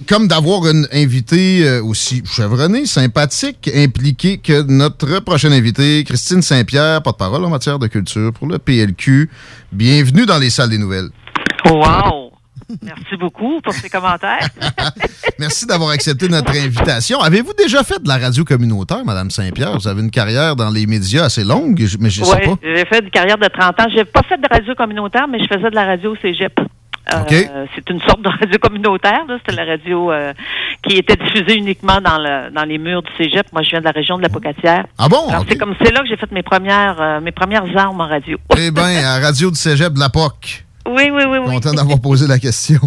comme d'avoir une invitée aussi chevronnée, sympathique, impliquée que notre prochaine invitée, Christine Saint-Pierre, porte-parole en matière de culture pour le PLQ. Bienvenue dans les salles des nouvelles. Wow! Merci beaucoup pour ces commentaires. Merci d'avoir accepté notre invitation. Avez-vous déjà fait de la radio communautaire, Mme Saint-Pierre? Vous avez une carrière dans les médias assez longue, mais je sais pas. Oui, j'ai fait une carrière de 30 ans. J'ai pas fait de radio communautaire, mais je faisais de la radio au cégep. Okay. C'est une sorte de radio communautaire. Là. C'était la radio qui était diffusée uniquement dans les murs du cégep. Moi, je viens de la région de la Pocatière. Ah bon? Alors, okay. C'est là que j'ai fait mes premières armes en radio. Eh bien, à Radio du cégep de la POC. Oui. Content d'avoir posé la question.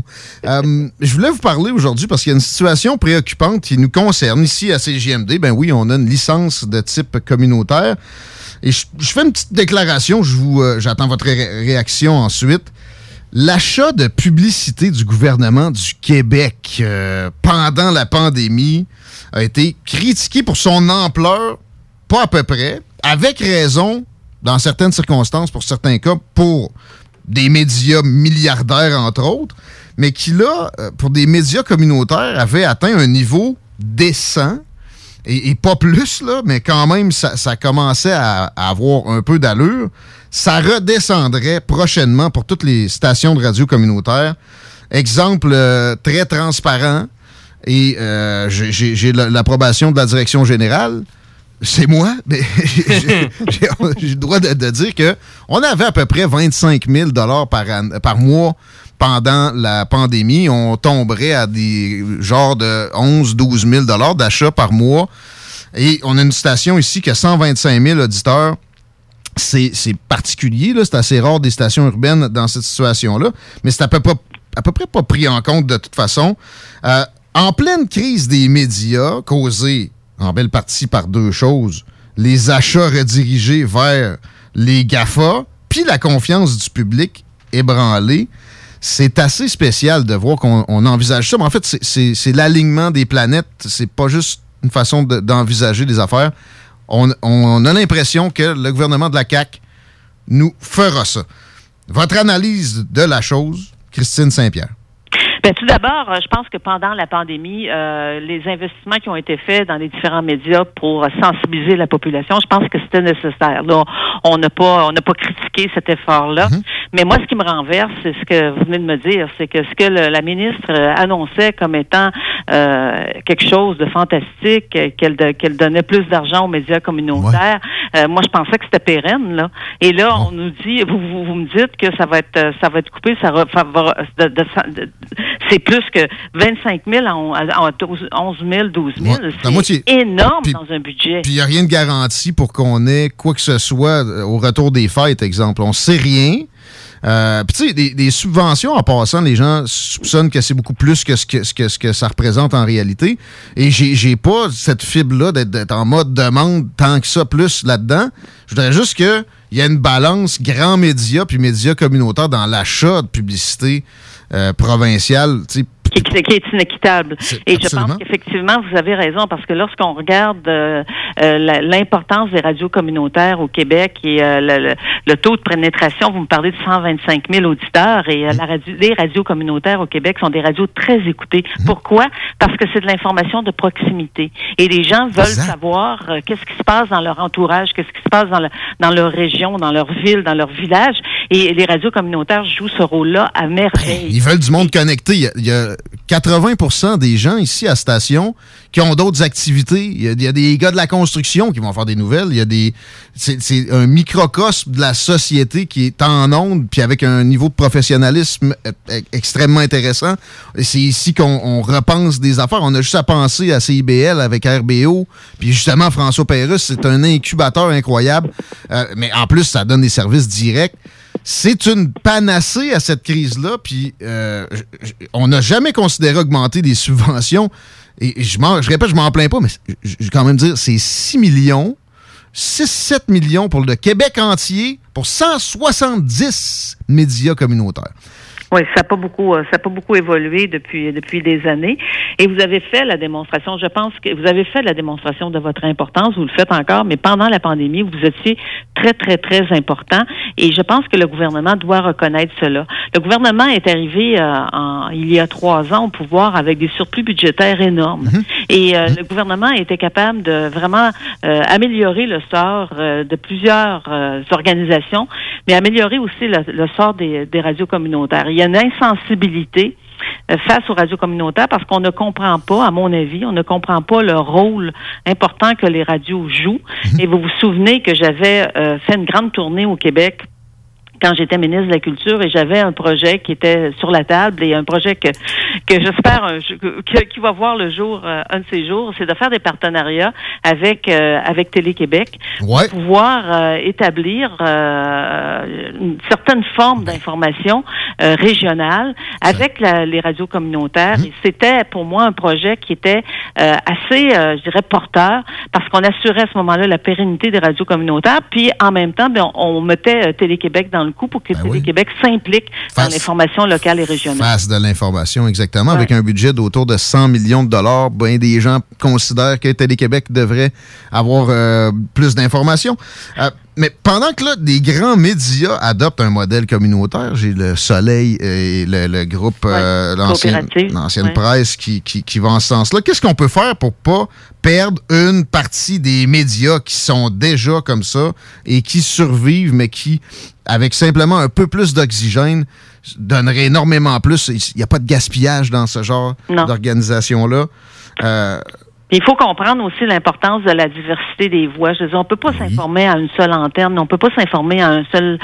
Je voulais vous parler aujourd'hui parce qu'il y a une situation préoccupante qui nous concerne ici à CJMD. Ben oui, on a une licence de type communautaire. Et je fais une petite déclaration. J'attends votre réaction ensuite. L'achat de publicité du gouvernement du Québec pendant la pandémie a été critiqué pour son ampleur, pas à peu près, avec raison, dans certaines circonstances, pour certains cas, pour des médias milliardaires, entre autres, mais qui, là, pour des médias communautaires, avait atteint un niveau décent, et pas plus, là, mais quand même, ça commençait à avoir un peu d'allure. Ça redescendrait prochainement pour toutes les stations de radio communautaires. Exemple très transparent, et j'ai l'approbation de la direction générale. C'est moi, mais j'ai le droit de dire qu'on avait à peu près 25 000 $ par mois pendant la pandémie. On tomberait à des genres de 11-12 000 $ d'achat par mois. Et on a une station ici qui a 125 000 auditeurs. C'est particulier, là, c'est assez rare des stations urbaines dans cette situation-là, mais c'est à peu près pas pris en compte de toute façon. En pleine crise des médias, causée en belle partie par deux choses, les achats redirigés vers les GAFA, puis la confiance du public ébranlée, c'est assez spécial de voir qu'on envisage ça. Mais en fait, c'est l'alignement des planètes, c'est pas juste une façon d'envisager les affaires. On a l'impression que le gouvernement de la CAQ nous fera ça. Votre analyse de la chose, Christine Saint-Pierre. Bien, tout d'abord, je pense que pendant la pandémie, les investissements qui ont été faits dans les différents médias pour sensibiliser la population, je pense que c'était nécessaire. Là, on n'a pas critiqué cet effort-là. Mm-hmm. Mais moi, ce qui me renverse, c'est ce que vous venez de me dire, c'est que ce que la ministre annonçait comme étant quelque chose de fantastique, qu'elle donnait plus d'argent aux médias communautaires. Ouais. Moi, je pensais que c'était pérenne, là. Et là, on nous dit, vous me dites que ça va être coupé, c'est plus que 25 000 à 11 000, 12 000. Ouais, c'est énorme dans un budget. Puis il n'y a rien de garanti pour qu'on ait quoi que ce soit au retour des fêtes, exemple. On ne sait rien. Puis tu sais, des subventions, en passant, les gens soupçonnent que c'est beaucoup plus que ce que ça représente en réalité. Et j'ai pas cette fibre-là d'être en mode demande tant que ça plus là-dedans. Je voudrais juste qu'il y ait une balance grands médias puis médias communautaires dans l'achat de publicité provinciale, tu sais. Qui est inéquitable. Et je pense qu'effectivement, vous avez raison, parce que lorsqu'on regarde l'importance des radios communautaires au Québec et le taux de pénétration, vous me parlez de 125 000 auditeurs, et les radios communautaires au Québec sont des radios très écoutées. Pourquoi? Parce que c'est de l'information de proximité. Et les gens veulent savoir qu'est-ce qui se passe dans leur entourage, qu'est-ce qui se passe dans leur région, dans leur ville, dans leur village. Et les radios communautaires jouent ce rôle-là à merveille. Ils veulent du monde connecté. Il y a 80% des gens ici à Station qui ont d'autres activités. Il y a des gars de la construction qui vont faire des nouvelles. C'est un microcosme de la société qui est en onde puis avec un niveau de professionnalisme extrêmement intéressant. Et c'est ici qu'on repense des affaires. On a juste à penser à CIBL avec RBO. Puis justement, François Pérusse, c'est un incubateur incroyable. Mais en plus, ça donne des services directs. C'est une panacée à cette crise-là, puis on n'a jamais considéré augmenter des subventions. Et je répète, je m'en plains pas, mais je vais quand même dire, c'est 6 millions, 6-7 millions pour le Québec entier, pour 170 médias communautaires. Oui, ça n'a pas beaucoup évolué depuis des années. Et vous avez fait la démonstration. Je pense que vous avez fait la démonstration de votre importance. Vous le faites encore, mais pendant la pandémie, vous étiez très, très, très important. Et je pense que le gouvernement doit reconnaître cela. Le gouvernement est arrivé il y a 3 ans au pouvoir avec des surplus budgétaires énormes. Et le gouvernement était capable de vraiment améliorer le sort de plusieurs organisations, mais améliorer aussi le sort des radios communautaires. Il y a une insensibilité face aux radios communautaires parce qu'on ne comprend pas, à mon avis, on ne comprend pas le rôle important que les radios jouent. Et vous vous souvenez que j'avais fait une grande tournée au Québec quand j'étais ministre de la Culture et j'avais un projet qui était sur la table et un projet que j'espère qui va voir le jour un de ces jours, c'est de faire des partenariats avec Télé-Québec pour pouvoir établir une certaine forme d'information régionale avec les radios communautaires. Et c'était pour moi un projet qui était assez, je dirais, porteur parce qu'on assurait à ce moment-là la pérennité des radios communautaires, puis en même temps, on mettait Télé-Québec dans le coup pour que Télé-Québec s'implique dans l'information locale et régionale. Face de l'information, exactement. Avec un budget d'autour de 100 millions de dollars, bien des gens considèrent que Télé-Québec devrait avoir plus d'informations. Mais pendant que là, des grands médias adoptent un modèle communautaire, j'ai le Soleil et le groupe, l'ancienne presse qui va en ce sens-là. Qu'est-ce qu'on peut faire pour pas perdre une partie des médias qui sont déjà comme ça et qui survivent, mais qui, avec simplement un peu plus d'oxygène, donneraient énormément plus? Il n'y a pas de gaspillage dans ce genre d'organisation-là. Il faut comprendre aussi l'importance de la diversité des voix. Je veux dire, on peut pas s'informer à une seule antenne, on peut pas s'informer à une seule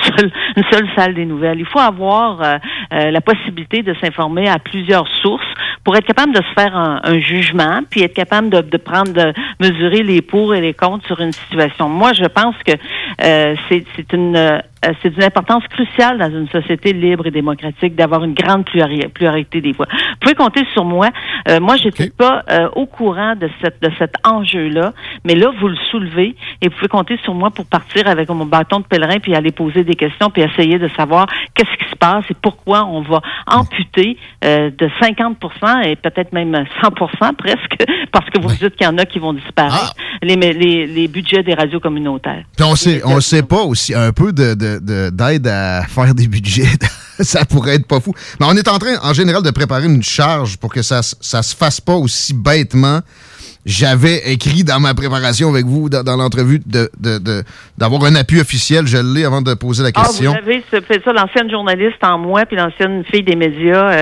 salle des nouvelles. Il faut avoir la possibilité de s'informer à plusieurs sources pour être capable de se faire un jugement, puis être capable de mesurer les pour et les contre sur une situation. Moi, je pense que c'est d'une importance cruciale dans une société libre et démocratique d'avoir une grande pluralité des voix. Vous pouvez compter sur moi. Moi, j'étais pas au courant de cet enjeu-là, mais là, vous le soulevez et vous pouvez compter sur moi pour partir avec mon bâton de pèlerin puis aller poser des questions puis essayer de savoir qu'est-ce qui se passe et pourquoi on va amputer de 50% et peut-être même 100% presque, parce que vous dites qu'il y en a qui vont disparaître, les budgets des radios communautaires. Puis on sait pas aussi un peu d'aide à faire des budgets. Ça pourrait être pas fou. Mais on est en train, en général, de préparer une charge pour que ça se fasse pas aussi bêtement. J'avais écrit dans ma préparation avec vous, dans l'entrevue, d'avoir un appui officiel. Je l'ai avant de poser la question. Vous avez fait ça, l'ancienne journaliste en moi, puis l'ancienne fille des médias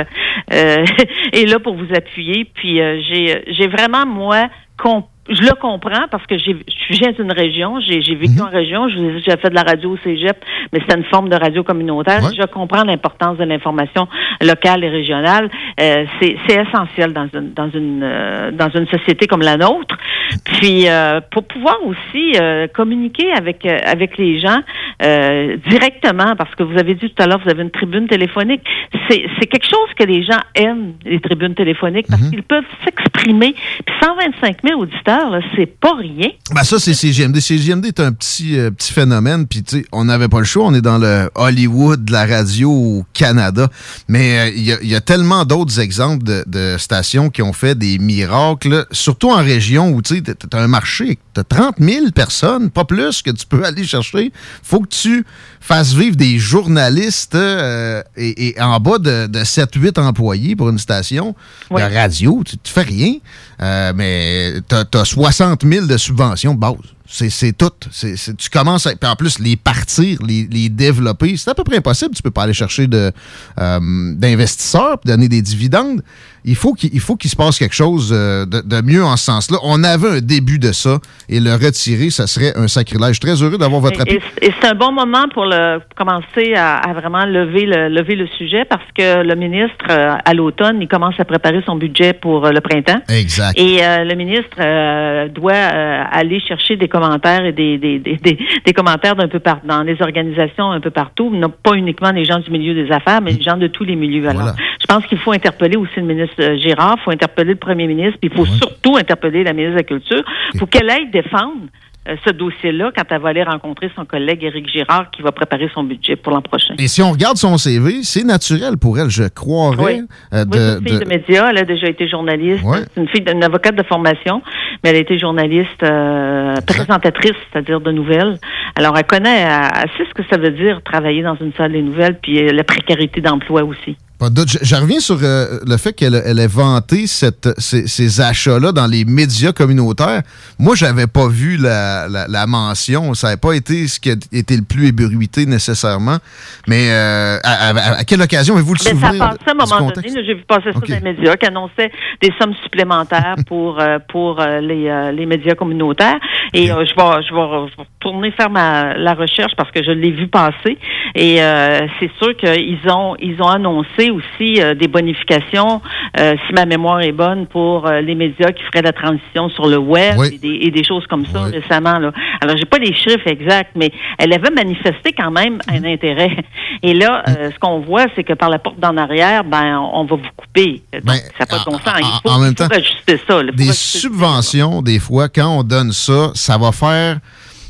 est là pour vous appuyer. Puis j'ai vraiment, moi, je le comprends parce que je viens d'une région, j'ai vécu en région, j'ai fait de la radio au cégep, mais c'était une forme de radio communautaire. Je comprends l'importance de l'information locale et régionale. C'est essentiel dans une société comme la nôtre. Puis pour pouvoir aussi communiquer avec les gens directement, parce que vous avez dit tout à l'heure, vous avez une tribune téléphonique. C'est quelque chose que les gens aiment, les tribunes téléphoniques, parce qu'ils peuvent s'exprimer. Puis 125 000 auditeurs, là, c'est pas rien. Ben ça, c'est CJMD. CJMD est un petit phénomène, puis tu sais, on n'avait pas le choix. On est dans le Hollywood de la radio au Canada. Mais il y a tellement d'autres exemples de stations qui ont fait des miracles, surtout en région où tu sais, t'as un marché, t'as 30 000 personnes, pas plus, que tu peux aller chercher. Faut que tu fasses vivre des journalistes et en bas de 7-8 employés pour une station de radio. Tu fais rien, mais t'as 60 000 de subventions de base. C'est tout. Tu commences à... Puis en plus, les partir, les développer, c'est à peu près impossible. Tu peux pas aller chercher d'investisseurs et donner des dividendes. Il faut qu'il se passe quelque chose de mieux en ce sens-là. On avait un début de ça et le retirer, ça serait un sacrilège. Je suis très heureux d'avoir votre appui. Et c'est un bon moment pour commencer à vraiment lever le sujet parce que le ministre, à l'automne, il commence à préparer son budget pour le printemps. Exact. Et le ministre doit aller chercher des commentaires et des commentaires d'un peu partout, dans les organisations un peu partout, non pas uniquement les gens du milieu des affaires, mais les gens de tous les milieux. Alors, je pense qu'il faut interpeller aussi le ministre Girard, il faut interpeller le premier ministre, puis il faut surtout interpeller la ministre de la Culture pour qu'elle aille défendre ce dossier-là quand elle va aller rencontrer son collègue Éric Girard qui va préparer son budget pour l'an prochain. Et si on regarde son CV, c'est naturel pour elle, je croirais. Oui, c'est une fille de médias. Elle a déjà été journaliste. Ouais. C'est une avocate de formation, mais elle a été journaliste présentatrice, c'est-à-dire de nouvelles. Alors, elle connaît, elle sait ce que ça veut dire travailler dans une salle des nouvelles, puis la précarité d'emploi aussi. Pas de doute. Je reviens sur le fait qu'elle ait vanté ces achats-là dans les médias communautaires. Moi, j'avais pas vu la mention. Ça n'avait pas été ce qui a été le plus ébruité nécessairement. Mais à quelle occasion avez-vous le souvenir? Ça passait à un moment donné. J'ai vu passer ça dans les médias qui annonçaient des sommes supplémentaires pour les médias communautaires. Et je vais retourner faire la recherche parce que je l'ai vu passer. Et c'est sûr qu'ils ont annoncé aussi des bonifications, si ma mémoire est bonne, pour les médias qui feraient la transition sur le web et des choses comme ça récemment. Là. Alors, j'ai pas les chiffres exacts, mais elle avait manifesté quand même un intérêt. Et là, ce qu'on voit, c'est que par la porte d'en arrière, on va vous couper. Donc, ça n'a pas de bon sens. Il faut ajuster ça. Des subventions, des fois, quand on donne ça, ça va faire...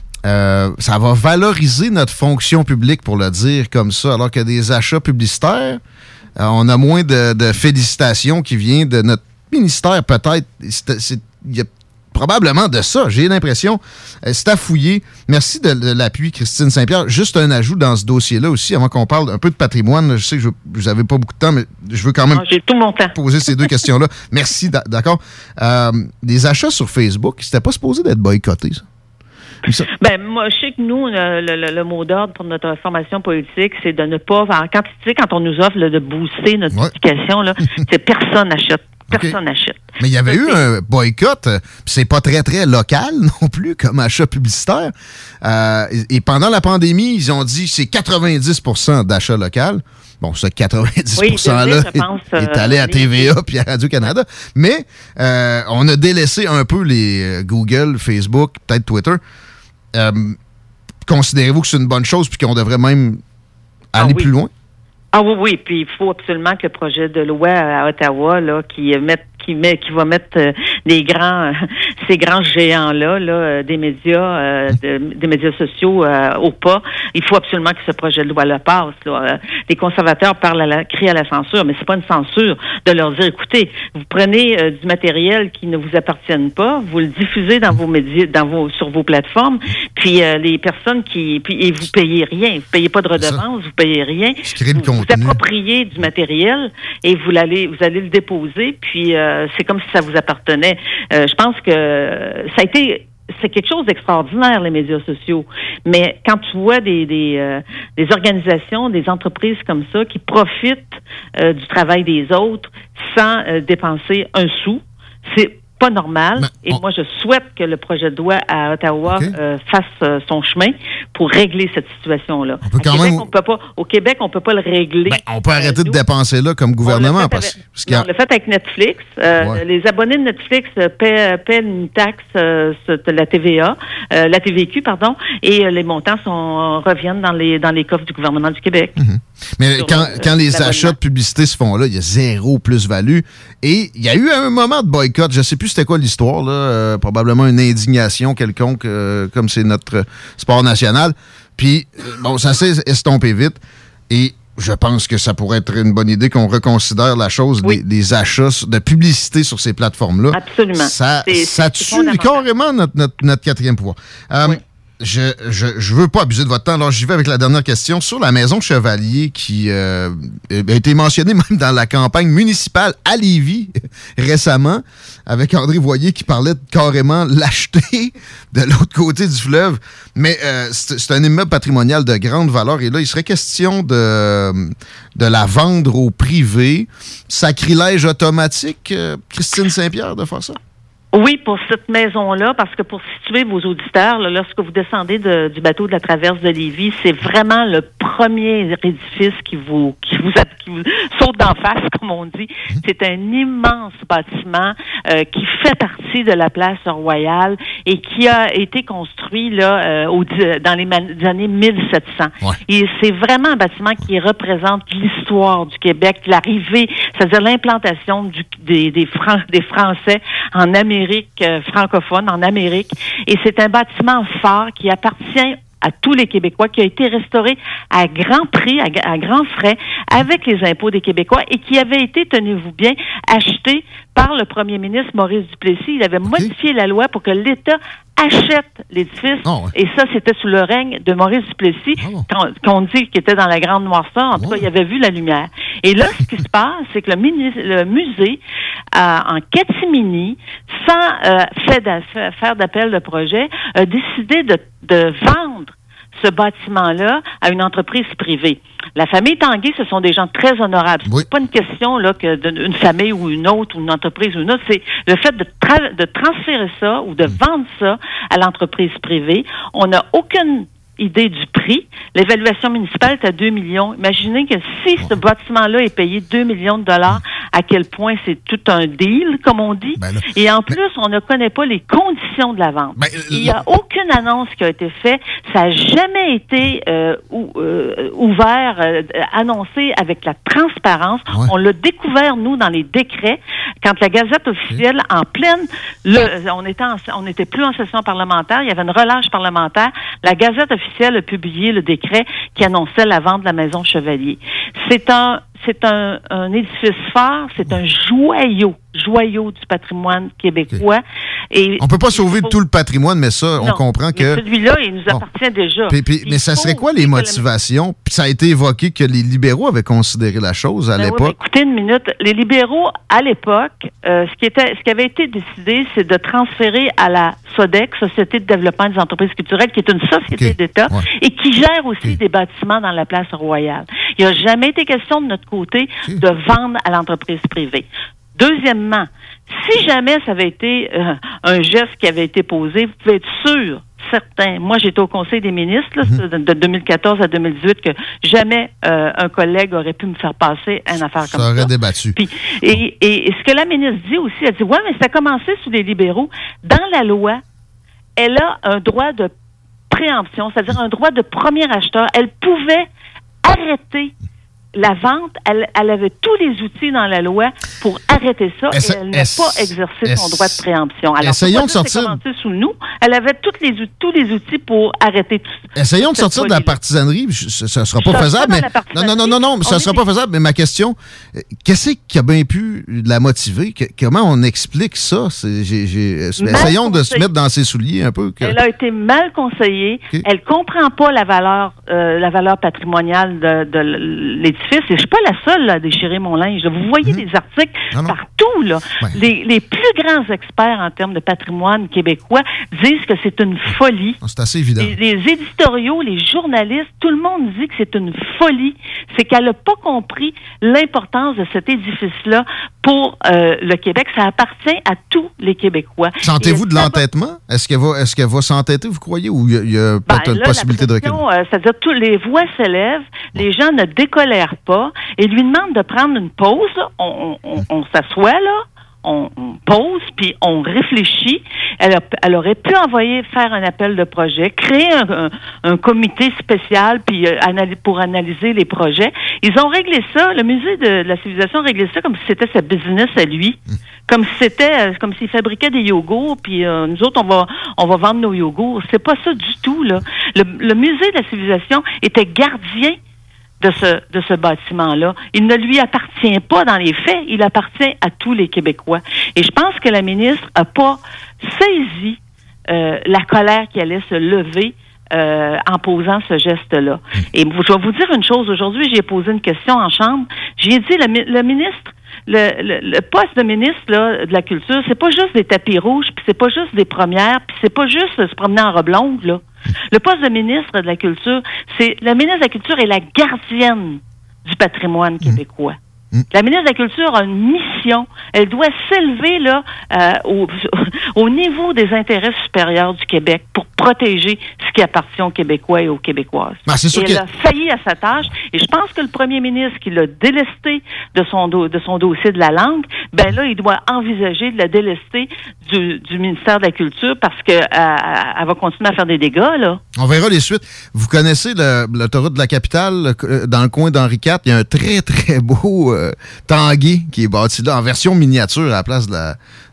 ça va valoriser notre fonction publique, pour le dire comme ça, alors que des achats publicitaires, on a moins de félicitations qui viennent de notre ministère, peut-être. Il y a probablement de ça, j'ai l'impression. C'est à fouiller. Merci de l'appui, Christine Saint-Pierre. Juste un ajout dans ce dossier-là aussi, avant qu'on parle un peu de patrimoine. Je sais que vous n'avez pas beaucoup de temps, mais je veux quand même j'ai tout mon temps. Poser ces deux questions-là. Merci, d'accord. Les achats sur Facebook, c'était pas supposé d'être boycotté, ça? Moi, je sais que nous, le mot d'ordre pour notre formation politique, c'est de ne pas, quand on nous offre de booster notre éducation, là, c'est personne n'achète. Personne n'achète. Mais il y avait eu un boycott, puis c'est pas très, très local non plus comme achat publicitaire. Et pendant la pandémie, ils ont dit que c'est 90% d'achat local. Bon, ce 90%-là est allé à TVA puis à Radio-Canada. Mais on a délaissé un peu les Google, Facebook, peut-être Twitter. Considérez-vous que c'est une bonne chose puis qu'on devrait même aller plus loin? Ah oui, puis il faut absolument que le projet de loi à Ottawa, là, qui va mettre ces grands géants-là, des médias sociaux au pas. Il faut absolument que ce projet de loi-là passe. Là. Les conservateurs crient à la censure, mais c'est pas une censure de leur dire, écoutez, vous prenez du matériel qui ne vous appartient pas, vous le diffusez dans vos médias, sur vos plateformes, puis les personnes et vous payez rien, vous payez pas de redevance, vous payez rien. Vous appropriez du matériel et vous allez le déposer, puis c'est comme si ça vous appartenait. Je pense que c'est quelque chose d'extraordinaire, les médias sociaux. Mais quand tu vois des organisations, des entreprises comme ça qui profitent du travail des autres sans dépenser un sou, c'est pas normal. Et moi, je souhaite que le projet de loi à Ottawa fasse son chemin pour régler cette situation-là. Au Québec, on peut pas le régler. On peut arrêter de dépenser là comme gouvernement. On l'a fait avec Netflix. Les abonnés de Netflix paient une taxe, la TVA, la TVQ, pardon, et les montants reviennent dans les coffres du gouvernement du Québec. Mm-hmm. Mais quand les achats de publicité se font là, il y a zéro plus-value. Et il y a eu un moment de boycott. Je sais plus c'était quoi l'histoire, là. Probablement une indignation quelconque, comme c'est notre sport national. Puis, ça s'est estompé vite. Et je pense que ça pourrait être une bonne idée qu'on reconsidère la chose des achats de publicité sur ces plateformes-là. Absolument. Ça tue carrément notre quatrième pouvoir. Je veux pas abuser de votre temps, alors j'y vais avec la dernière question sur la Maison Chevalier qui a été mentionnée même dans la campagne municipale à Lévis récemment, avec André Voyer qui parlait de carrément l'acheter de l'autre côté du fleuve. Mais c'est un immeuble patrimonial de grande valeur et là, il serait question de la vendre au privé. Sacrilège automatique, Christine Saint-Pierre, de faire ça? Oui, pour cette maison-là, parce que pour situer vos auditeurs, là, lorsque vous descendez du bateau de la traverse de Lévis, c'est vraiment le premier édifice qui vous saute d'en face, comme on dit. C'est un immense bâtiment qui fait partie de la place Royale et qui a été construit là dans les années 1700. Ouais. Et c'est vraiment un bâtiment qui représente l'histoire du Québec, l'arrivée, c'est-à-dire l'implantation des Français en Amérique francophone, en Amérique. Et c'est un bâtiment phare qui appartient à tous les Québécois, qui a été restauré à grand prix, à grands frais, avec les impôts des Québécois et qui avait été, tenez-vous bien, acheté par le premier ministre Maurice Duplessis. Il avait modifié la loi pour que l'État achète l'édifice. Oh, ouais. Et ça, c'était sous le règne de Maurice Duplessis, qu'on dit qu'il était dans la grande noirceur. En tout cas, il avait vu la lumière. Et là, ce qui se passe, c'est que le musée, en catimini, sans faire d'appel de projet, a décidé de vendre ce bâtiment-là à une entreprise privée. La famille Tanguay, ce sont des gens très honorables. Oui. C'est pas une question là que d'une famille ou une autre, ou une entreprise ou une autre. C'est le fait de transférer ça ou de vendre ça à l'entreprise privée. On n'a aucune idée du prix. L'évaluation municipale est à 2 millions. Imaginez que si ce bâtiment-là est payé 2 millions de dollars, à quel point c'est tout un deal, comme on dit. Ben là, et en plus, on ne connaît pas les conditions de la vente. Il n'y a aucune annonce qui a été faite. Ça n'a jamais été ouvert, annoncé avec la transparence. Ouais. On l'a découvert, nous, dans les décrets, quand la Gazette officielle, en pleine... on n'était plus en session parlementaire, il y avait une relâche parlementaire. La Gazette officielle a publié le décret qui annonçait la vente de la maison Chevalier. C'est un édifice phare, c'est un joyau du patrimoine québécois. Et on peut pas sauver tout le patrimoine, mais ça, on comprend que... Mais celui-là, il nous appartient déjà. Mais ça serait quoi les motivations? Puis ça a été évoqué que les libéraux avaient considéré la chose à l'époque. Oui, écoutez une minute. Les libéraux, à l'époque, ce qui avait été décidé, c'est de transférer à la SODEC, Société de développement des entreprises culturelles, qui est une société d'État et qui gère aussi des bâtiments dans la place Royale. Il n'y a jamais été question de notre côté de vendre à l'entreprise privée. Deuxièmement, si jamais ça avait été un geste qui avait été posé, vous pouvez être sûr, certain. Moi, j'étais au Conseil des ministres là, de 2014 à 2018 que jamais un collègue aurait pu me faire passer une affaire comme ça. Ça aurait débattu. Puis, et ce que la ministre dit aussi, elle dit, ouais, mais ça a commencé sous les libéraux. Dans la loi, elle a un droit de préemption, c'est-à-dire un droit de premier acheteur. Elle pouvait arrêter la vente, elle avait tous les outils dans la loi pour arrêter ça et elle n'a pas exercé son droit de préemption. Alors, essayons de sortir... sous nous, elle avait tous les outils pour arrêter tout ça. Essayons de sortir de la partisanerie. Ça ne sera pas faisable, mais... Non, ça ne sera pas faisable, mais ma question, qu'est-ce qui a bien pu la motiver? Comment on explique ça? Essayons de se mettre dans ses souliers un peu. Elle a été mal conseillée. Okay. Elle ne comprend pas la valeur patrimoniale de l'édifice. Et je ne suis pas la seule à déchirer mon linge. Vous voyez des articles partout. Là. Ouais. Les plus grands experts en termes de patrimoine québécois disent que c'est une folie. C'est assez évident. Les éditoriaux, les journalistes, tout le monde dit que c'est une folie. C'est qu'elle n'a pas compris l'importance de cet édifice-là pour le Québec. Ça appartient à tous les Québécois. Sentez-vous de l'entêtement? Est-ce qu'elle va s'entêter, vous croyez, ou il y a peut-être une possibilité de recul? C'est-à-dire que les voix s'élèvent, les gens ne décolèrent pas et lui demandent de prendre une pause. On s'assoit, là. On pose, puis on réfléchit. Elle aurait pu faire un appel de projet, créer un comité spécial puis pour analyser les projets. Ils ont réglé ça, le musée de la civilisation a réglé ça comme si c'était sa business à lui. Comme s'il fabriquait des yogourts, puis nous autres, on va vendre nos yogourts. C'est pas ça du tout, là. Le musée de la civilisation était gardien de ce bâtiment-là. Il ne lui appartient pas dans les faits, il appartient à tous les Québécois. Et je pense que la ministre a pas saisi la colère qui allait se lever en posant ce geste-là. Et je vais vous dire une chose. Aujourd'hui, j'ai posé une question en chambre. J'ai dit, le ministre, le poste de ministre là, de la Culture, c'est pas juste des tapis rouges, puis c'est pas juste des premières, puis c'est pas juste se promener en robe longue, là. Le poste de ministre de la Culture, la ministre de la Culture est la gardienne du patrimoine québécois. La ministre de la Culture a une mission. Elle doit s'élever là au niveau des intérêts supérieurs du Québec pour protéger ce qui appartient aux Québécois et aux Québécoises. Elle a failli à sa tâche. Et je pense que le premier ministre qui l'a délesté de son dossier de la langue, ben là, il doit envisager de la délester du ministère de la Culture parce que elle va continuer à faire des dégâts, là. On verra les suites. Vous connaissez l'autoroute de la capitale, dans le coin d'Henri IV, il y a un très, très beau Tanguay qui est bâti là, en version miniature à la place de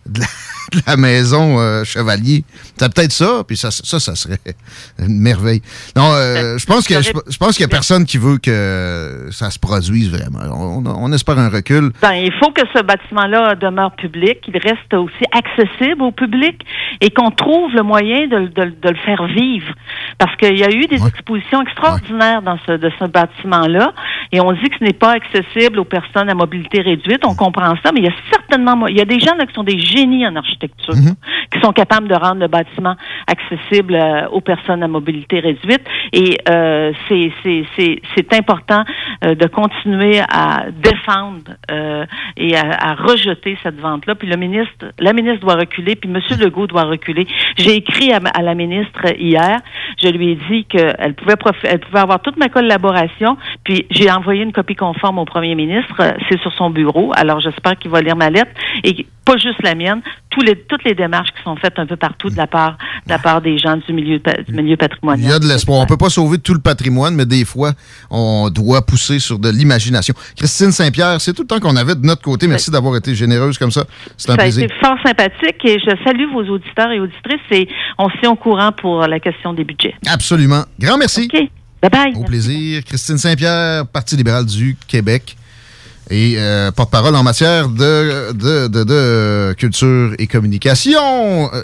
de la maison Chevalier. C'est peut-être ça, puis ça serait une merveille. Non, je pense qu'il y a personne qui veut que ça se produise vraiment. On espère un recul. Il faut que ce bâtiment-là demeure public, qu'il reste aussi accessible au public et qu'on trouve le moyen de le faire vivre. Parce qu'il y a eu des expositions extraordinaires de ce bâtiment-là et on dit que ce n'est pas accessible aux personnes à mobilité réduite. On comprend ça, mais il y a certainement... Il y a des gens là, qui sont des génies en architecture, qui sont capables de rendre le bâtiment accessible aux personnes à mobilité réduite. Et c'est important de continuer à défendre et à rejeter cette vente-là. Puis la ministre doit reculer, puis M. Legault doit reculer. J'ai écrit à la ministre hier. Je lui ai dit qu'elle pouvait avoir toute ma collaboration. Puis j'ai envoyé une copie conforme au premier ministre. C'est sur son bureau. Alors j'espère qu'il va lire ma lettre. Et pas juste la mienne, toutes les démarches qui sont faites un peu partout de la part des gens du milieu patrimonial. Il y a de l'espoir. On ne peut pas sauver tout le patrimoine, mais des fois, on doit pousser sur de l'imagination. Christine Saint-Pierre, c'est tout le temps qu'on avait de notre côté. Merci d'avoir été généreuse comme ça. C'est un plaisir. Ça a été fort sympathique et je salue vos auditeurs et auditrices et on se tient au courant pour la question des budgets. Absolument. Grand merci. OK. Bye-bye. Au plaisir. Christine Saint-Pierre, Parti libéral du Québec. Et porte-parole en matière de culture et communication.